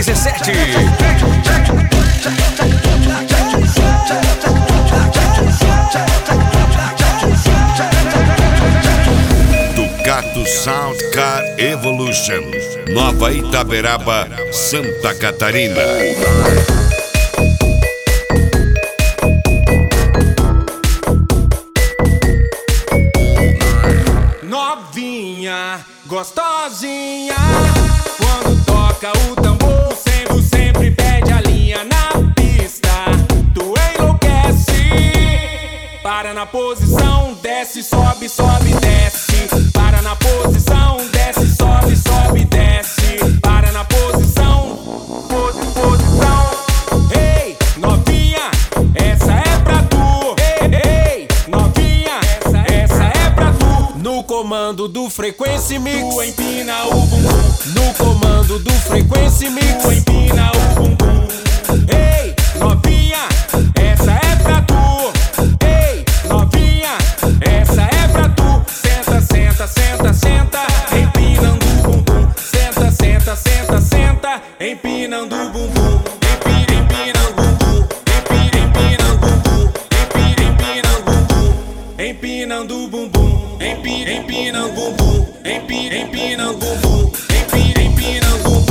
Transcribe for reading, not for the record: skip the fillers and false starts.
17. Ducato Sound Car Evolution, Nova Itaberaba, Santa Catarina. Novinha, gostosinha, quando toca o tambor, sempre pede a linha na pista. Tu enlouquece, para na posição, desce, sobe, sobe, desce. Para na posição, desce, sobe, sobe, desce. Para na posição, posição. Ei, novinha, essa é pra tu. Ei, novinha, essa é pra tu. No comando do Frequency Mix, tu empina o bumbum. No comando do Frequency Mix, tu empina o bumbum. Ei, novinha, essa é pra tu. Ei, novinha, essa é pra tu. Senta, senta, senta, senta, empinando o bumbum. Senta, senta, senta, senta, empinando o bumbum. Empina o bumbum. Empina o bumbum. Empina o bumbum. Empinando o bumbum. Empina o bumbum. Empina o bumbum. Empina o bumbum.